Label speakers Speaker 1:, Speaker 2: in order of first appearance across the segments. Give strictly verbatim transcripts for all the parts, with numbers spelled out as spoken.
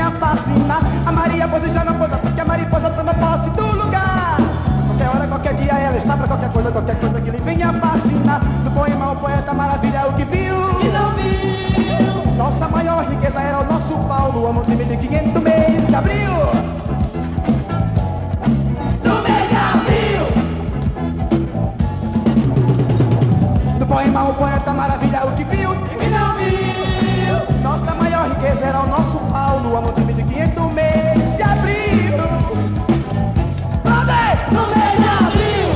Speaker 1: venha fascinar. A Maria pode já não pousa, porque a mariposa toma posse do lugar. Qualquer hora, qualquer dia ela está pra qualquer coisa, qualquer coisa que lhe venha fascinar. No poema o poeta maravilha o que viu
Speaker 2: E não viu.
Speaker 1: Nossa maior riqueza era o nosso Paulo, amor de mil e quinhentos mês de abril.
Speaker 2: No mês de abril.
Speaker 1: No poema o poeta maravilha o que viu
Speaker 2: E não viu.
Speaker 1: Nossa maior riqueza era o nosso Paulo, amor de mil e quinhentos mês de abril.
Speaker 2: No mês de abril.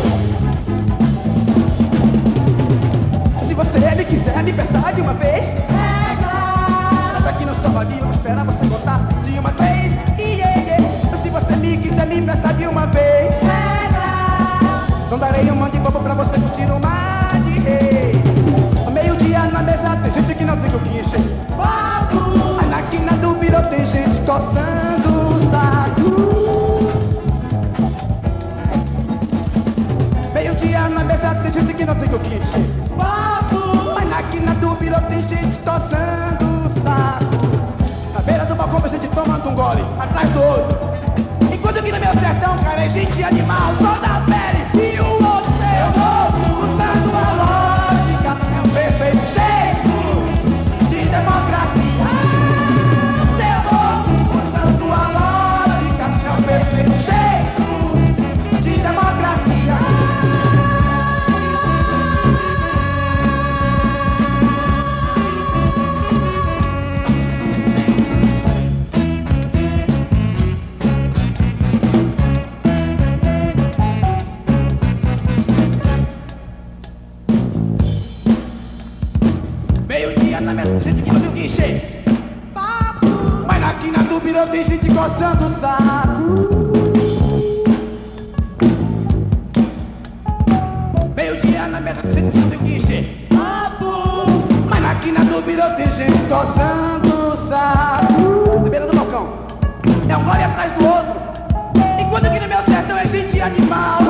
Speaker 1: Se você me quiser me pensar de uma vez,
Speaker 2: É claro.
Speaker 1: saiba que não sou vadio, não espera você gostar de uma vez. Yeah, yeah. Se você me quiser me pensar de uma vez,
Speaker 2: É claro.
Speaker 1: não darei um monte de bobo pra você curtir no mar de rei. Ao meio-dia na mesa tem gente que não tem o que encher.
Speaker 2: Papo.
Speaker 1: Mas na quina do birô tem gente coçando o saco. Meio-dia na mesa tem gente que não tem o que encher.
Speaker 2: Papo.
Speaker 1: Mas na quina do birô tem gente coçando o saco. Na beira do balcão a gente tomando um gole, atrás do outro. Enquanto aqui no meu sertão, cara, é gente animal, só da pele e o outro seu rosto, usando a lógica, é um perfeito jeito de democracia. Seu rosto, usando a lógica, é um perfeito jeito de democracia. Meio-dia na mesa, gente que não tem o que encher.
Speaker 2: Papo.
Speaker 1: Mas na quina do birô tem gente coçando o saco. Meio-dia na mesa, tem gente que não tem o que encher.
Speaker 2: Papo.
Speaker 1: Mas na quina do birô tem gente coçando o saco. Na beira do balcão, é um gole atrás do outro. Enquanto aqui no meu sertão é gente animal.